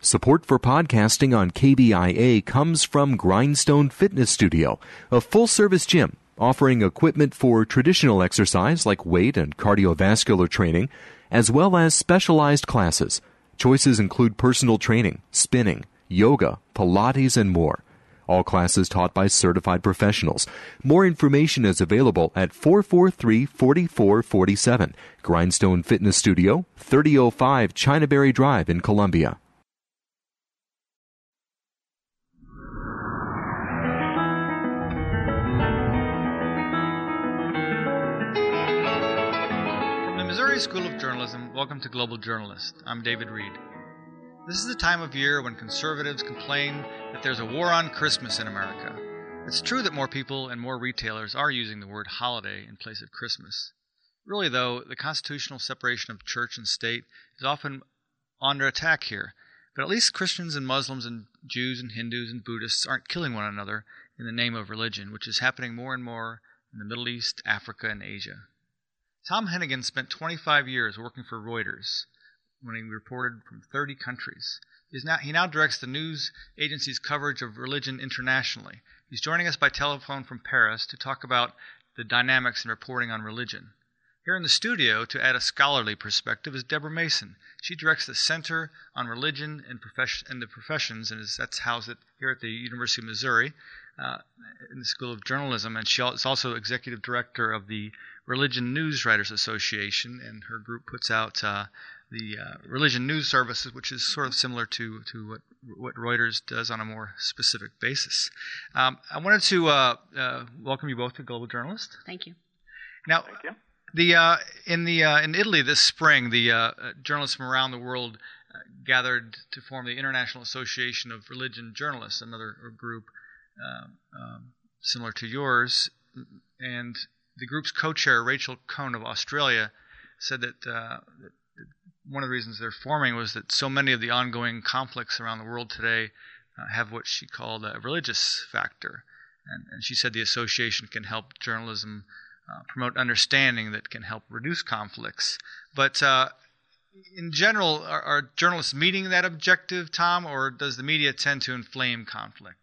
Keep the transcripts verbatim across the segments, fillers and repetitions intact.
Support for podcasting on K B I A comes from Grindstone Fitness Studio, a full-service gym offering equipment for traditional exercise like weight and cardiovascular training, as well as specialized classes. Choices include personal training, spinning, yoga, Pilates, and more. All classes taught by certified professionals. More information is available at four four three, four four four seven. Grindstone Fitness Studio, thirty oh five Chinaberry Drive in Columbia. Missouri School of Journalism, welcome to Global Journalist. I'm David Reed. This is the time of year when conservatives complain that there's a war on Christmas in America. It's true that more people and more retailers are using the word holiday in place of Christmas. Really, though, the constitutional separation of church and state is often under attack here, but at least Christians and Muslims and Jews and Hindus and Buddhists aren't killing one another in the name of religion, which is happening more and more in the Middle East, Africa, and Asia. Tom Hennigan spent twenty-five years working for Reuters when he reported from thirty countries. He's now, he now directs the news agency's coverage of religion internationally. He's joining us by telephone from Paris to talk about the dynamics in reporting on religion. Here in the studio, to add a scholarly perspective, is Deborah Mason. She directs the Center on Religion and, Profes- and the Professions, and is, that's housed at, here at the University of Missouri uh, in the School of Journalism, and she is also executive director of the Religion News Writers Association, and her group puts out uh, the uh, Religion News Services, which is sort of similar to, to what, what Reuters does on a more specific basis. Um, I wanted to uh, uh, welcome you both to Global Journalist. Thank you. Now, Thank you. The uh, in the uh, in Italy this spring, the uh, journalists from around the world uh, gathered to form the International Association of Religion Journalists, another group uh, um, similar to yours, and the group's co-chair, Rachel Cohn of Australia, said that, uh, that one of the reasons they're forming was that so many of the ongoing conflicts around the world today uh, have what she called a religious factor. And, and she said the association can help journalism uh, promote understanding that can help reduce conflicts. But uh, in general, are, are journalists meeting that objective, Tom, or does the media tend to inflame conflict?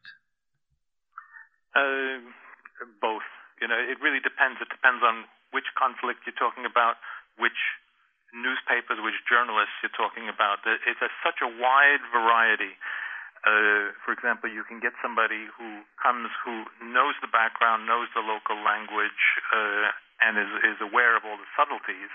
Uh, both. You know, it really depends. It depends on which conflict you're talking about, which newspapers, which journalists you're talking about. It's a, such a wide variety. Uh, for example, you can get somebody who comes who knows the background, knows the local language, uh, and is, is aware of all the subtleties.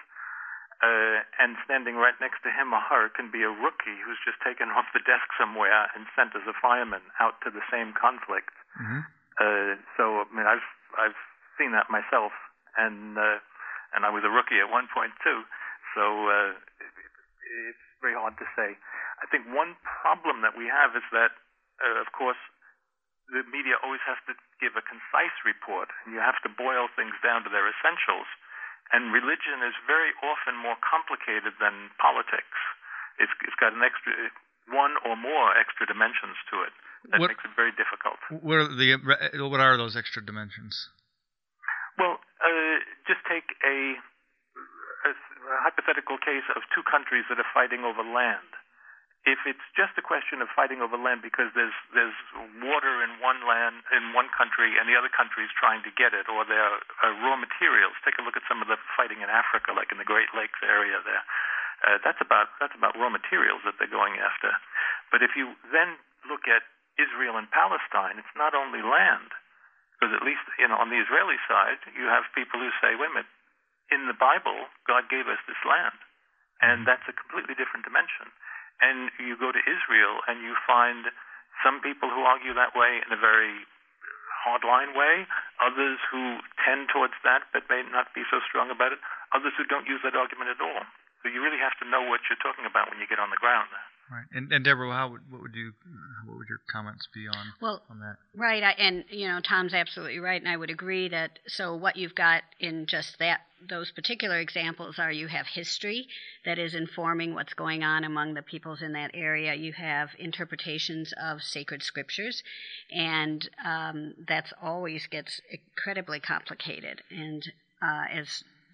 Uh, and standing right next to him or her can be a rookie who's just taken off the desk somewhere and sent as a fireman out to the same conflict. Mm-hmm. Uh, so, I mean, I've I've seen that myself, and uh, and I was a rookie at one point too. So uh, it, it's very hard to say. I think one problem that we have is that, uh, of course, the media always has to give a concise report, and you have to boil things down to their essentials. And religion is very often more complicated than politics. It's, it's got an extra one or more extra dimensions to it that what, makes it very difficult. What are the what are those extra dimensions? Well, uh, just take a, a, a hypothetical case of two countries that are fighting over land. If it's just a question of fighting over land because there's there's water in one land in one country and the other country is trying to get it, or there are uh, raw materials. Take a look at some of the fighting in Africa, like in the Great Lakes area there. Uh, that's about that's about raw materials that they're going after. But if you then look at Israel and Palestine, it's not only land. Because at least, you know, on the Israeli side, you have people who say, wait a minute, in the Bible, God gave us this land. And that's a completely different dimension. And you go to Israel and you find some people who argue that way in a very hardline way, others who tend towards that but may not be so strong about it, others who don't use that argument at all. So you really have to know what you're talking about when you get on the ground there. Right, and, and Deborah, how would, what would you, what would your comments be on well, on that? Right, I, and you know, Tom's absolutely right, and I would agree that. So what you've got in just that those particular examples are you have history that is informing what's going on among the peoples in that area. You have interpretations of sacred scriptures, and um, that's always gets incredibly complicated. And uh, as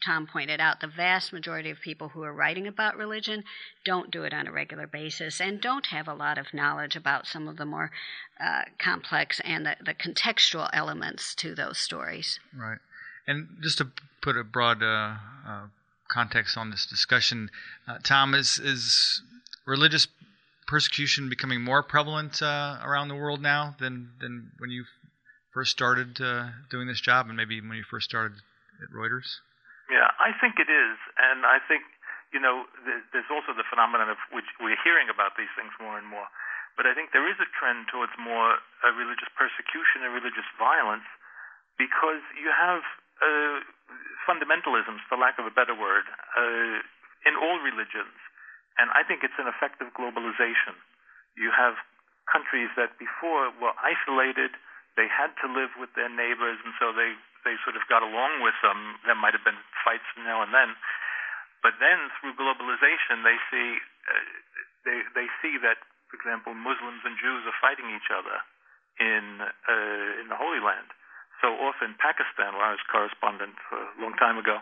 Tom pointed out, the vast majority of people who are writing about religion don't do it on a regular basis and don't have a lot of knowledge about some of the more uh, complex and the, the contextual elements to those stories. Right. And just to put a broad uh, uh, context on this discussion, uh, Tom, is, is religious persecution becoming more prevalent uh, around the world now than, than when you first started uh, doing this job and maybe when you first started at Reuters? Yeah, I think it is. And I think, you know, there's also the phenomenon of which we're hearing about these things more and more. But I think there is a trend towards more uh, religious persecution and religious violence because you have uh, fundamentalisms, for lack of a better word, uh, in all religions. And I think it's an effect of globalization. You have countries that before were isolated, they had to live with their neighbors, and so they, they sort of got along with them. There might have been fights now and then. But then through globalization, they see, uh, they, they see that, for example, Muslims and Jews are fighting each other in, uh, in the Holy Land. So off in Pakistan, where I was correspondent for a long time ago,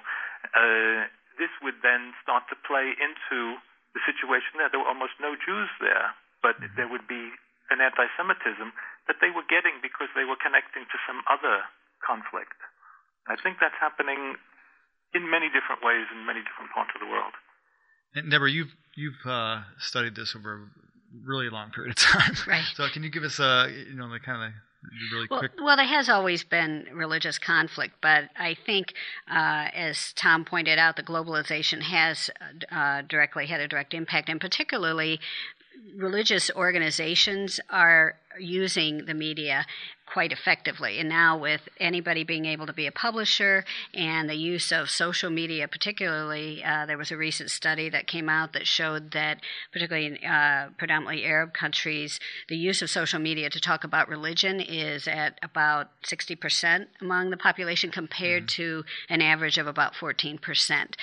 uh, this would then start to play into the situation there. There were almost no Jews there, but mm-hmm. there would be an anti-Semitism that they were getting because they were connecting to some other conflict. I think that's happening in many different ways in many different parts of the world. And Deborah, you've you've uh, studied this over a really long period of time. Right. So can you give us a you know the kind of really well, quick? Well, there has always been religious conflict, but I think, uh, as Tom pointed out, the globalization has uh, directly had a direct impact, and particularly religious organizations are using the media quite effectively. And now with anybody being able to be a publisher and the use of social media particularly, uh, there was a recent study that came out that showed that particularly in uh, predominantly Arab countries, the use of social media to talk about religion is at about sixty percent among the population compared mm-hmm. to an average of about fourteen percent.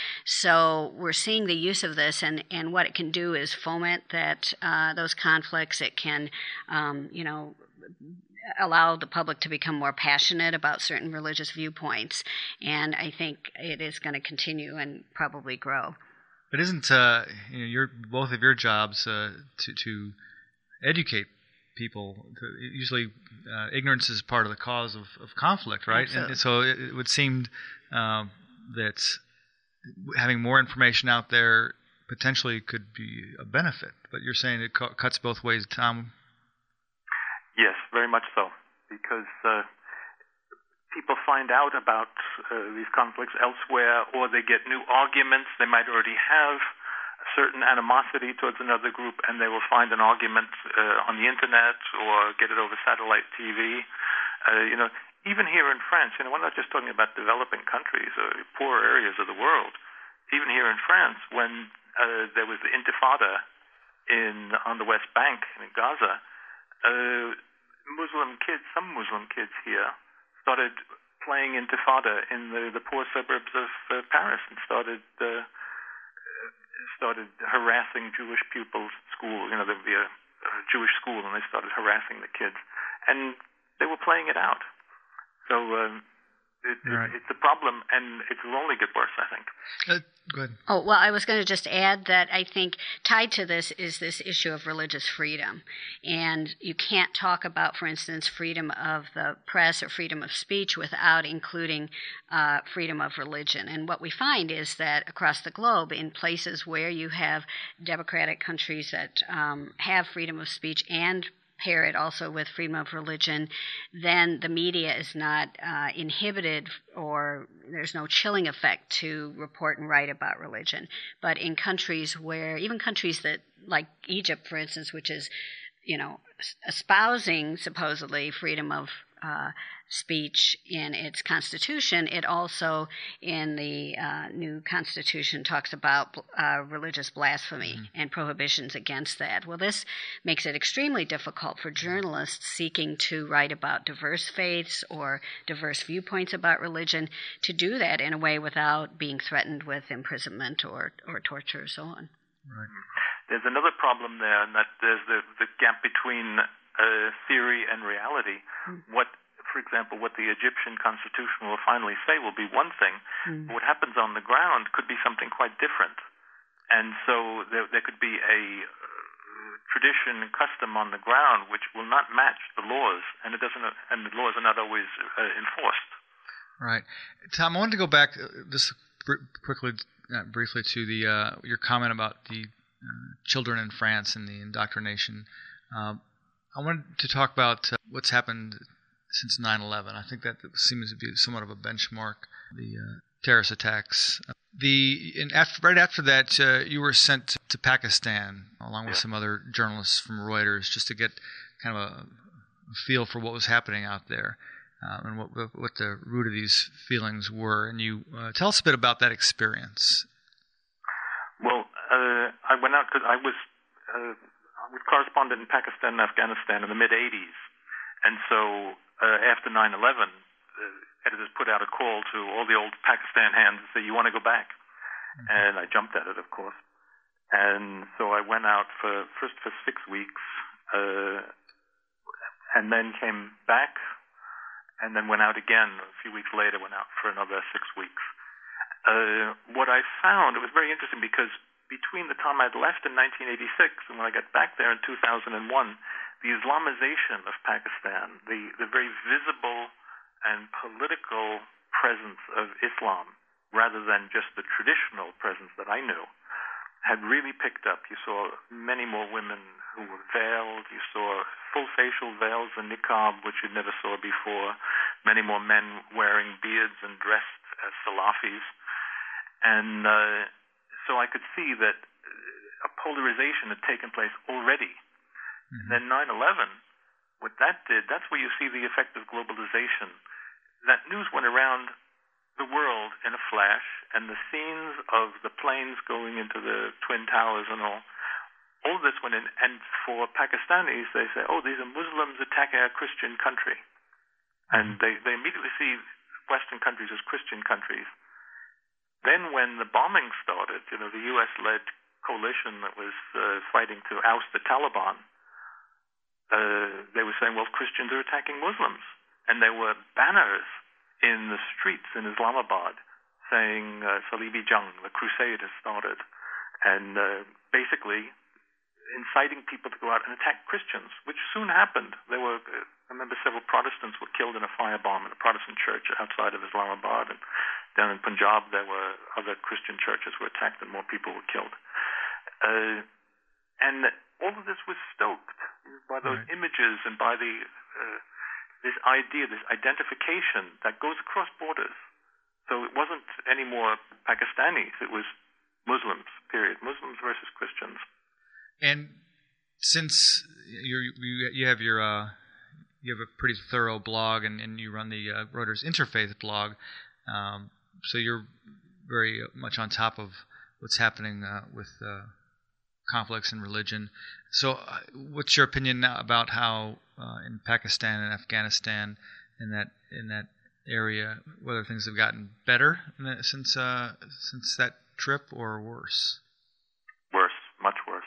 So we're seeing the use of this, and, and what it can do is foment that uh, those conflicts. It can, um, you know, allow the public to become more passionate about certain religious viewpoints, and I think it is going to continue and probably grow. But isn't uh, you know, your both of your jobs uh, to to educate people? To, usually, uh, ignorance is part of the cause of, of conflict, right? Absolutely. And so it, it would seem um, that having more information out there potentially could be a benefit. But you're saying it cu- cuts both ways, Tom. Yes, very much so, because uh, people find out about uh, these conflicts elsewhere, or they get new arguments. They might already have a certain animosity towards another group, and they will find an argument uh, on the internet or get it over satellite T V. Uh, you know, even here in France, you know, we're not just talking about developing countries or poorer areas of the world. Even here in France, when uh, there was the Intifada in on the West Bank in Gaza, uh, Muslim kids, some Muslim kids here, started playing Intifada in the, the poor suburbs of uh, Paris and started uh, started harassing Jewish pupils at school. You know, there'd be a, a Jewish school, and they started harassing the kids, and they were playing it out. So um, it, right. it, it's a problem, and it will only get worse, I think. Uh, go ahead. Oh, well, I was going to just add that I think tied to this is this issue of religious freedom. And you can't talk about, for instance, freedom of the press or freedom of speech without including uh, freedom of religion. And what we find is that across the globe, in places where you have democratic countries that um, have freedom of speech and pair it also with freedom of religion, then the media is not uh, inhibited, or there's no chilling effect to report and write about religion. But in countries where, even countries that, like Egypt, for instance, which is, you know, espousing supposedly freedom of uh, speech in its constitution, it also in the uh, new constitution talks about uh, religious blasphemy mm-hmm. and prohibitions against that. Well, this makes it extremely difficult for journalists seeking to write about diverse faiths or diverse viewpoints about religion to do that in a way without being threatened with imprisonment or, or torture or so on. Right. There's another problem there, and that there's the, the gap between uh, theory and reality. Mm-hmm. What, for example, what the Egyptian constitution will finally say will be one thing, mm. but what happens on the ground could be something quite different. And so there, there could be a uh, tradition and custom on the ground which will not match the laws, and it doesn't, and the laws are not always uh, enforced. Right, Tom. I wanted to go back uh, just quickly, uh, briefly, to the uh, your comment about the uh, children in France and the indoctrination. Uh, I wanted to talk about uh, what's happened since nine eleven. I think that seems to be somewhat of a benchmark. The uh, terrorist attacks. Uh, the in after, right after that, uh, you were sent to Pakistan along with yeah. some other journalists from Reuters just to get kind of a, a feel for what was happening out there. Uh, and what what the root of these feelings were, and you uh, tell us a bit about that experience. Well, uh, I went out because I was uh, I was correspondent in Pakistan and Afghanistan in the mid eighties, and so uh, after nine eleven, the editors put out a call to all the old Pakistan hands and say, "You want to go back?" Mm-hmm. And I jumped at it, of course, and so I went out for first for six weeks, uh, and then came back. And then went out again a few weeks later, went out for another six weeks. Uh, what I found, it was very interesting because between the time I'd left in nineteen eighty-six and when I got back there in two thousand one, the Islamization of Pakistan, the, the very visible and political presence of Islam, rather than just the traditional presence that I knew, had really picked up. You saw many more women who were veiled. You saw full facial veils and niqab, which you never saw before. Many more men wearing beards and dressed as Salafis. And uh, so I could see that a polarization had taken place already. Mm-hmm. And then nine eleven, what that did, that's where you see the effect of globalization. That news went around the world in a flash, and the scenes of the planes going into the Twin Towers and all, all this went in. And for Pakistanis, they say, oh, these are Muslims attacking a Christian country. And they, they immediately see Western countries as Christian countries. Then when the bombing started, you know, the U S-led coalition that was uh, fighting to oust the Taliban, uh, they were saying, well, Christians are attacking Muslims. And there were banners in the streets in Islamabad saying uh, Salibi Jung, the crusade has started, and uh, basically inciting people to go out and attack Christians, which soon happened. There were, uh, I remember several Protestants were killed in a firebomb in a Protestant church outside of Islamabad, and down in Punjab there were other Christian churches were attacked and more people were killed. Uh, and all of this was stoked by those right. images and by the uh, this idea, this identification that goes across borders. So it wasn't any more Pakistanis, it was Muslims, period. Muslims versus Christians. And since you're, you you have your uh, you have a pretty thorough blog, and, and you run the uh, Reuters Interfaith blog, um, so you're very much on top of what's happening uh, with uh, conflicts in religion. So, uh, what's your opinion now about how uh, in Pakistan and Afghanistan, in that in that area, whether things have gotten better in the, since uh, since that trip, or worse? Worse, much worse.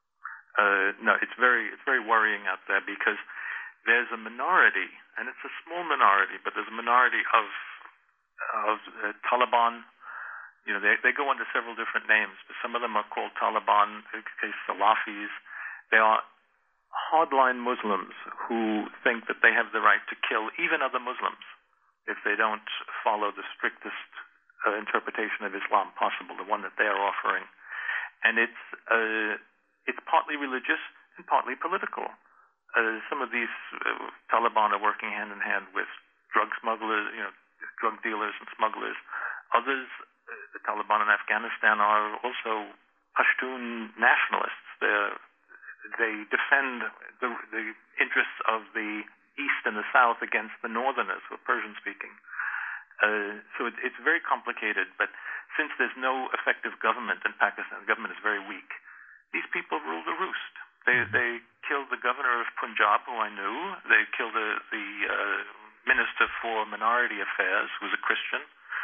Uh, no, it's very it's very worrying out there because there's a minority, and it's a small minority, but there's a minority of of uh, Taliban. You know, they they go under several different names, but some of them are called Taliban, in case Salafis. They are hardline Muslims who think that they have the right to kill even other Muslims if they don't follow the strictest uh, interpretation of Islam possible, the one that they are offering. And it's uh, it's partly religious and partly political. Uh, some of these uh, Taliban are working hand in hand with drug smugglers, you know, drug dealers and smugglers. Others, uh, the Taliban in Afghanistan, are also Pashtun nationalists. They're, they defend the, the interests of the East and the South against the Northerners who are Persian-speaking. Uh, so it, it's very complicated, but since there's no effective government in Pakistan, the government is very weak, these people rule the roost. They mm-hmm. they killed the governor of Punjab, who I knew. They killed the, the uh, minister for minority affairs, who was a Christian.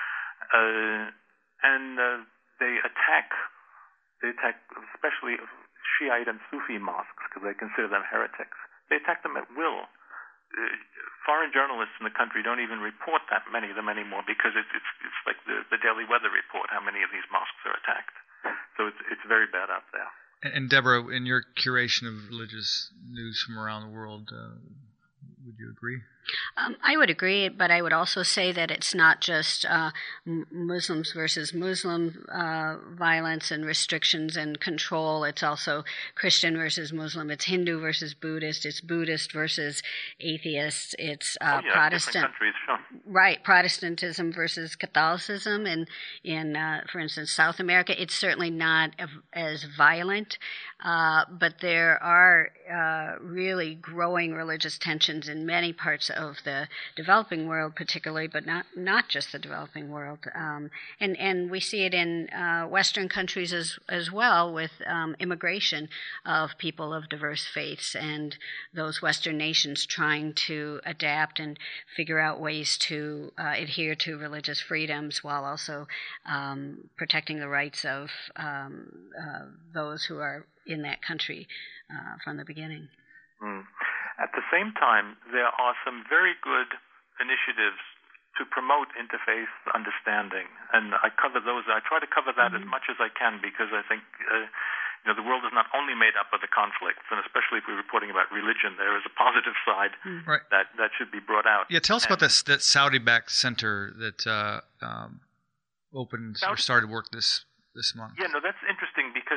Uh, and uh, they attack, they attack especially Shiite and Sufi mosques, because they consider them heretics. They attack them at will. uh, foreign journalists in the country don't even report that many of them anymore because it's it's, it's like the, the daily weather report, how many of these mosques are attacked. So it's it's very bad out there. And, and Deborah, in your curation of religious news from around the world, uh, would you agree? Um, I would agree, but I would also say that it's not just uh, Muslims versus Muslim uh, violence and restrictions and control. It's also Christian versus Muslim. It's Hindu versus Buddhist. It's Buddhist versus atheist. It's uh, oh, yeah, Protestant. Countries, sure. Right, Protestantism versus Catholicism. And in, uh, for instance, South America, it's certainly not as violent, uh, but there are uh, really growing religious tensions in many parts of the developing world, particularly, but not not just the developing world, um, and and we see it in uh, Western countries as as well, with um, immigration of people of diverse faiths, and those Western nations trying to adapt and figure out ways to uh, adhere to religious freedoms while also um, protecting the rights of um, uh, those who are in that country uh, from the beginning. Mm. At the same time, there are some very good initiatives to promote interfaith understanding, and I cover those. I try to cover that mm-hmm. as much as I can because I think uh, you know the world is not only made up of the conflicts, and especially if we're reporting about religion, there is a positive side mm-hmm. right. that that should be brought out. Yeah, tell us and, about this that Saudi-backed center that uh, um, opened Saudi- or started work this this month. Yeah, no, that's interesting because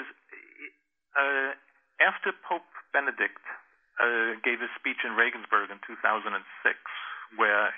uh, after Pope Benedict Uh, gave a speech in Regensburg in two thousand six, where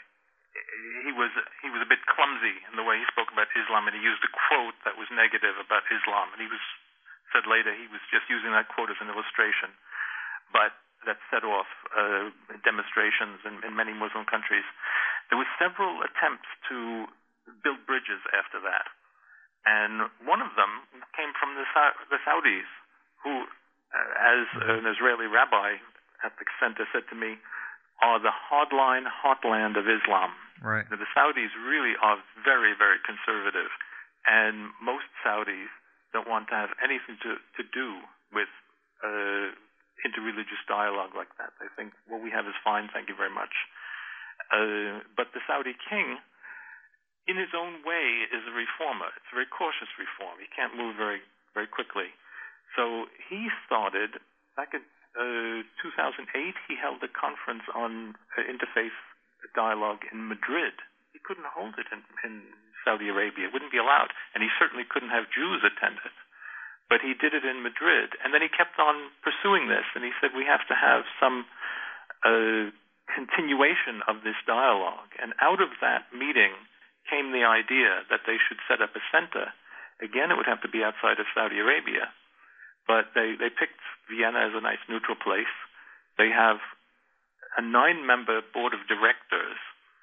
he was he was a bit clumsy in the way he spoke about Islam, and he used a quote that was negative about Islam. And he was said later he was just using that quote as an illustration, but that set off uh, demonstrations in, in many Muslim countries. There were several attempts to build bridges after that, and one of them came from the Sa- the Saudis, who, uh, as an Israeli rabbi at the center said to me, are the hardline heartland of Islam. Right. Now, the Saudis really are very, very conservative, and most Saudis don't want to have anything to, to do with uh, interreligious dialogue like that. They think what we have is fine, thank you very much. Uh, but the Saudi king, in his own way, is a reformer. It's a very cautious reform. He can't move very, very quickly. So he started, back in Uh, two thousand eight, he held a conference on uh, interfaith dialogue in Madrid. He couldn't hold it in, in Saudi Arabia. It wouldn't be allowed. And he certainly couldn't have Jews attend it. But he did it in Madrid. And then he kept on pursuing this. And he said, we have to have some uh, continuation of this dialogue. And out of that meeting came the idea that they should set up a center. Again, it would have to be outside of Saudi Arabia. But they, they picked Vienna as a nice neutral place. They have a nine-member board of directors,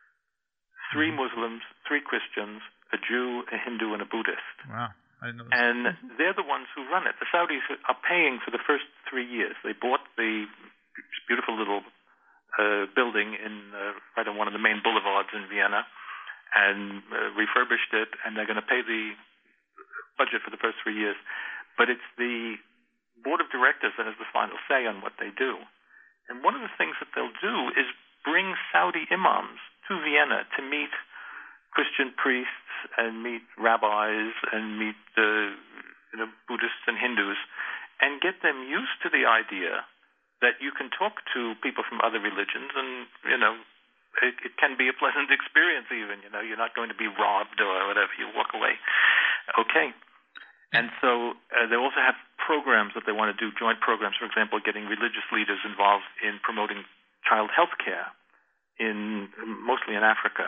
three Muslims, three Christians, a Jew, a Hindu, and a Buddhist. Wow. I didn't know this. And they're the ones who run it. The Saudis are paying for the first three years. They bought the beautiful little uh, building in uh, right on one of the main boulevards in Vienna and uh, refurbished it, and they're going to pay the budget for the first three years. But it's the board of directors that has the final say on what they do. And one of the things that they'll do is bring Saudi imams to Vienna to meet Christian priests and meet rabbis and meet uh, you know, Buddhists and Hindus and get them used to the idea that you can talk to people from other religions and, you know, it, it can be a pleasant experience even, you know, you're not going to be robbed or whatever, you walk away. Okay. And so uh, they also have programs that they want to do, joint programs, for example, getting religious leaders involved in promoting child health care, in, mostly in Africa.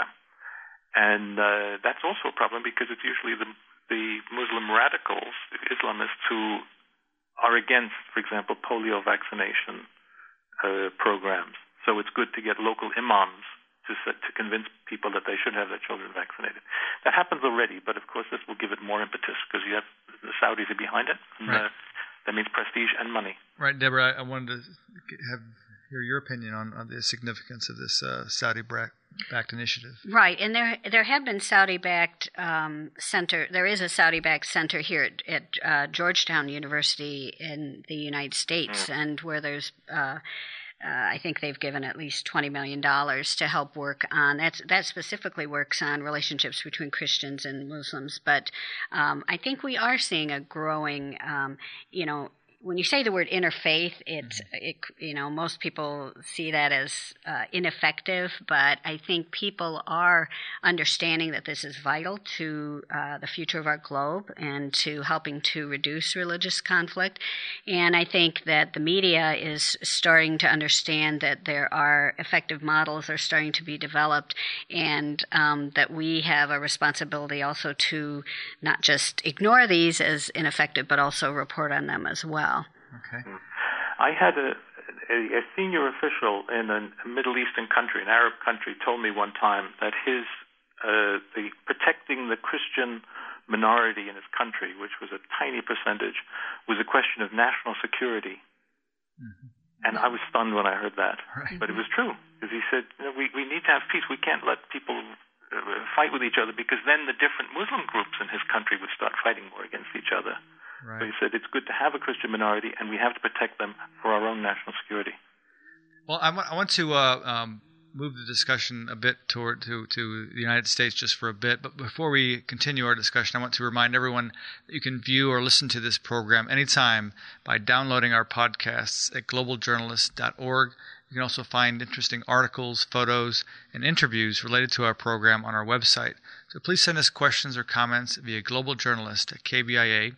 And uh, that's also a problem because it's usually the, the Muslim radicals, Islamists, who are against, for example, polio vaccination uh, programs. So it's good to get local imams to to convince people that they should have their children vaccinated. That happens already, but of course this will give it more impetus because you have the Saudis are behind it, and right. uh, that means prestige and money. Right, Deborah, I wanted to have hear your opinion on, on the significance of this uh, Saudi-backed initiative. Right, and there there have been Saudi-backed um, center. There is a Saudi-backed center here at, at uh, Georgetown University in the United States, mm. and where there's uh, uh, I think they've given at least twenty million dollars to help work on that's that specifically works on relationships between Christians and Muslims. But um, I think we are seeing a growing, um, you know. When you say the word interfaith, it's it, you know most people see that as uh, ineffective, but I think people are understanding that this is vital to uh, the future of our globe and to helping to reduce religious conflict. And I think that the media is starting to understand that there are effective models are starting to be developed, and um, that we have a responsibility also to not just ignore these as ineffective, but also report on them as well. Okay. I had a, a, a senior official in a Middle Eastern country, an Arab country, told me one time that his uh, the protecting the Christian minority in his country, which was a tiny percentage, was a question of national security. Mm-hmm. And I was stunned when I heard that. Right. But it was true, because he said, you know, we, we need to have peace. We can't let people uh, fight with each other, because then the different Muslim groups in his country would start fighting more against each other. Right. So he said it's good to have a Christian minority, and we have to protect them for our own national security. Well, I want, I want to uh, um, move the discussion a bit toward to, to the United States just for a bit. But before we continue our discussion, I want to remind everyone that you can view or listen to this program anytime by downloading our podcasts at global journalist dot org. You can also find interesting articles, photos, and interviews related to our program on our website. So please send us questions or comments via globaljournalist at k b i a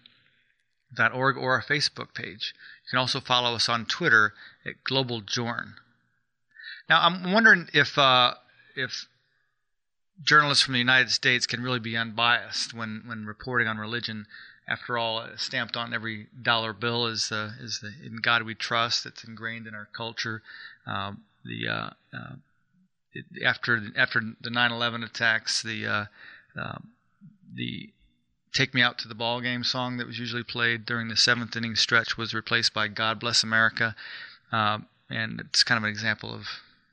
dot org or our Facebook page. You can also follow us on Twitter at globaljorn. Now, I'm wondering if uh, if journalists from the United States can really be unbiased when, when reporting on religion. After all, stamped on every dollar bill is uh, is the "In God We Trust" that's ingrained in our culture. Um, the uh, uh, it, after after the nine eleven attacks, the uh, uh, the "Take Me Out to the Ball Game" song that was usually played during the seventh inning stretch was replaced by "God Bless America," um, and it's kind of an example of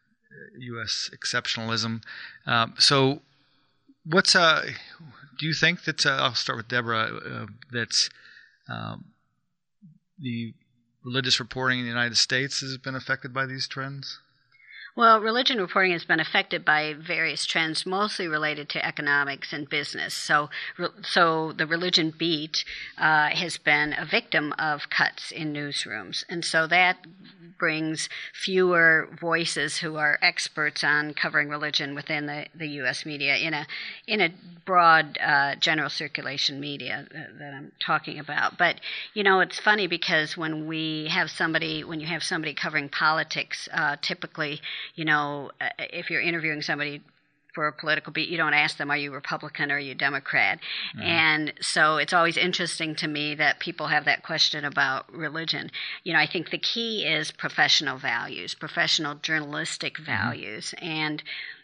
U S exceptionalism. Um, so, what's uh, do you think that uh, I'll start with Deborah uh, that um, the religious reporting in the United States has been affected by these trends? Well, religion reporting has been affected by various trends, mostly related to economics and business. So, so the religion beat uh, has been a victim of cuts in newsrooms, and so that brings fewer voices who are experts on covering religion within the, the U S media in a in a broad uh, general circulation media that, that I'm talking about. But you know, it's funny because when we have somebody, when you have somebody covering politics, uh, typically. You know, if you're interviewing somebody for a political beat, you don't ask them, are you Republican or are you Democrat? Mm-hmm. And so it's always interesting to me that people have that question about religion. You know, I think the key is professional values, professional journalistic values. Mm-hmm. And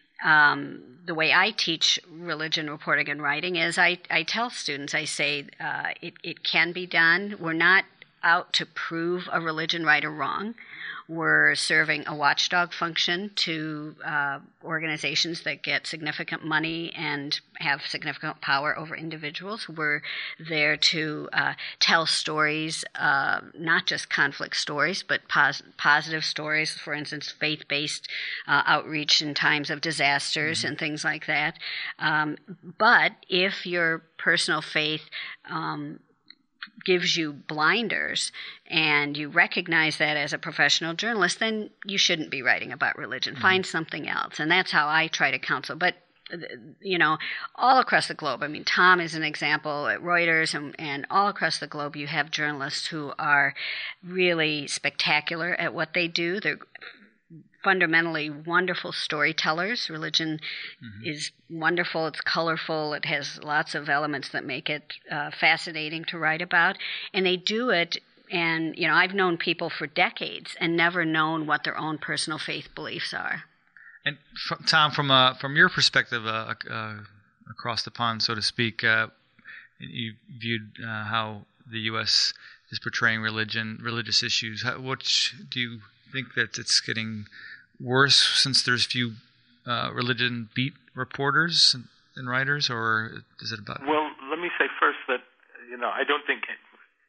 um, the way I teach religion reporting and writing is I, I tell students, I say uh, it, it can be done. We're not out to prove a religion right or wrong. We're serving a watchdog function to uh, organizations that get significant money and have significant power over individuals. We're there to uh, tell stories, uh, not just conflict stories, but pos- positive stories, for instance, faith-based uh, outreach in times of disasters mm-hmm. and things like that. Um, but if your personal faith um, gives you blinders and you recognize that as a professional journalist, then you shouldn't be writing about religion. Mm-hmm. Find something else. And that's how I try to counsel. But, you know, all across the globe, I mean, Tom is an example at Reuters, and, and all across the globe you have journalists who are really spectacular at what they do. They're fundamentally wonderful storytellers. Religion mm-hmm. is wonderful. It's colorful. It has lots of elements that make it uh, fascinating to write about. And they do it, and, you know, I've known people for decades and never known what their own personal faith beliefs are. And from, Tom, from uh, from your perspective uh, uh, across the pond, so to speak, uh, you viewed uh, how the U S is portraying religion, religious issues. How, what do you think that it's getting worse since there's few uh, religion beat reporters and, and writers, or is it about? Well, let me say first that, you know, I don't think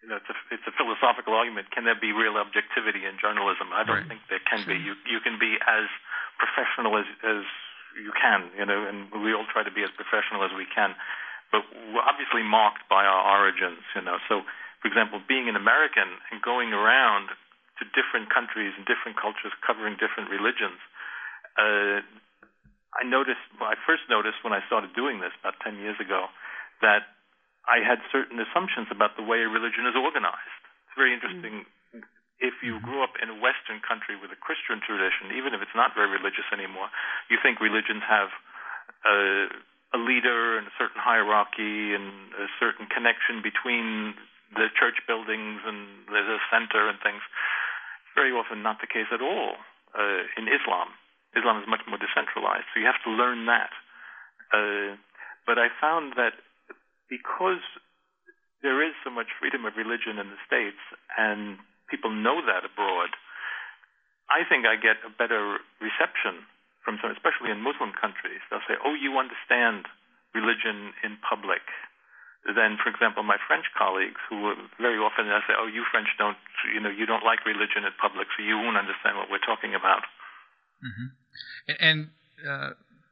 you know, it's a, it's a philosophical argument. Can there be real objectivity in journalism? I don't Right. think there can be. You you can be as professional as as you can, you know, and we all try to be as professional as we can. But we're obviously marked by our origins, you know. So, for example, being an American and going around to different countries and different cultures, covering different religions, uh, I noticed, well, I first noticed when I started doing this about ten years ago, that I had certain assumptions about the way a religion is organized. It's very interesting. Mm-hmm. If you grew up in a Western country with a Christian tradition, even if it's not very religious anymore, you think religions have a, a leader and a certain hierarchy and a certain connection between the church buildings and there's a center and things. It's very often not the case at all uh, in Islam. Islam is much more decentralized, so you have to learn that. Uh, but I found that because there is so much freedom of religion in the States and people know that abroad, I think I get a better reception from some, especially in Muslim countries. They'll say, oh, you understand religion in public. Then, for example, my French colleagues, who very often they'll say, oh, you French don't, you know, you don't like religion in public, so you won't understand what we're talking about. Mm-hmm. And, and uh,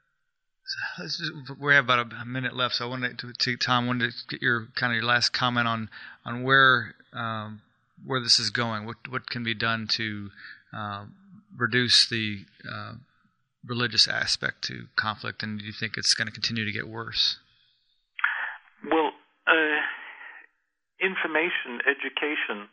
just, we have about a minute left, so I wanted to, to Tom, wanted to get your kind of your last comment on on where um, where this is going. What what can be done to uh, reduce the uh, religious aspect to conflict, and do you think it's going to continue to get worse? Well, uh, information, education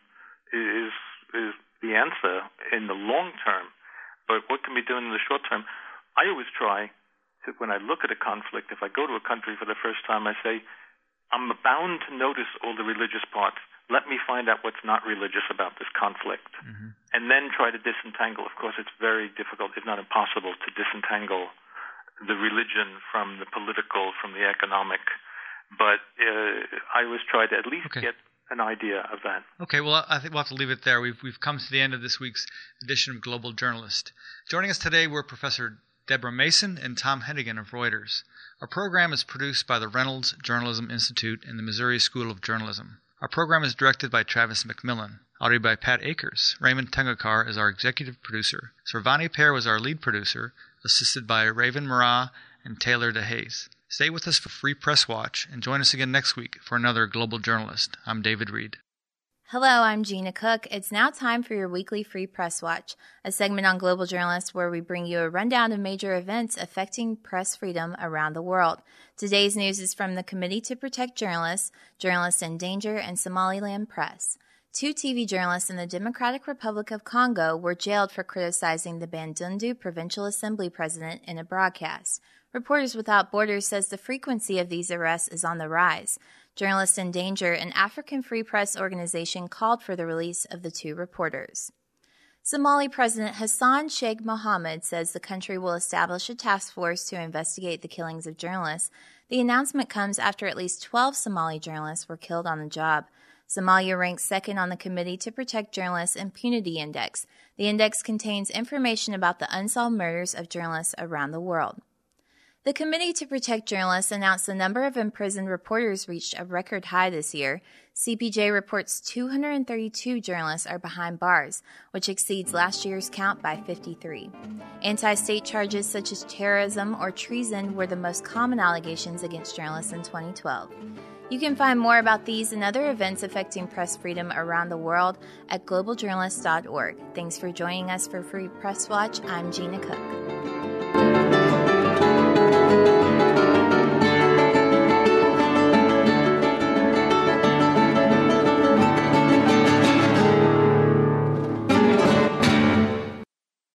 is is the answer in the long term. But what can be done in the short term? I always try to, when I look at a conflict, if I go to a country for the first time, I say, I'm bound to notice all the religious parts. Let me find out what's not religious about this conflict. Mm-hmm. And then try to disentangle. Of course, it's very difficult, if not impossible, to disentangle the religion from the political, from the economic. But uh, I always try to at least okay. get an idea of that. Okay, well, I think we'll have to leave it there. We've we've come to the end of this week's edition of Global Journalist. Joining us today were Professor Deborah Mason and Tom Hennigan of Reuters. Our program is produced by the Reynolds Journalism Institute and the Missouri School of Journalism. Our program is directed by Travis McMillan. Audio by Pat Akers. Raymond Tengakar is our executive producer. Sarvani Pear was our lead producer, assisted by Raven Murrah and Taylor DeHaze. Stay with us for Free Press Watch and join us again next week for another Global Journalist. I'm David Reed. Hello, I'm Gina Cook. It's now time for your weekly Free Press Watch, a segment on Global Journalist where we bring you a rundown of major events affecting press freedom around the world. Today's news is from the Committee to Protect Journalists, Journalists in Danger, and Somaliland Press. Two T V journalists in the Democratic Republic of Congo were jailed for criticizing the Bandundu Provincial Assembly president in a broadcast. Reporters Without Borders says the frequency of these arrests is on the rise. Journalists in Danger, an African Free Press organization, called for the release of the two reporters. Somali President Hassan Sheikh Mohammed says the country will establish a task force to investigate the killings of journalists. The announcement comes after at least twelve Somali journalists were killed on the job. Somalia ranks second on the Committee to Protect Journalists Impunity Index. The index contains information about the unsolved murders of journalists around the world. The Committee to Protect Journalists announced the number of imprisoned reporters reached a record high this year. C P J reports two hundred thirty-two journalists are behind bars, which exceeds last year's count by fifty-three. Anti-state charges such as terrorism or treason were the most common allegations against journalists in twenty twelve. You can find more about these and other events affecting press freedom around the world at global journalist dot org. Thanks for joining us for Free Press Watch. I'm Gina Cook.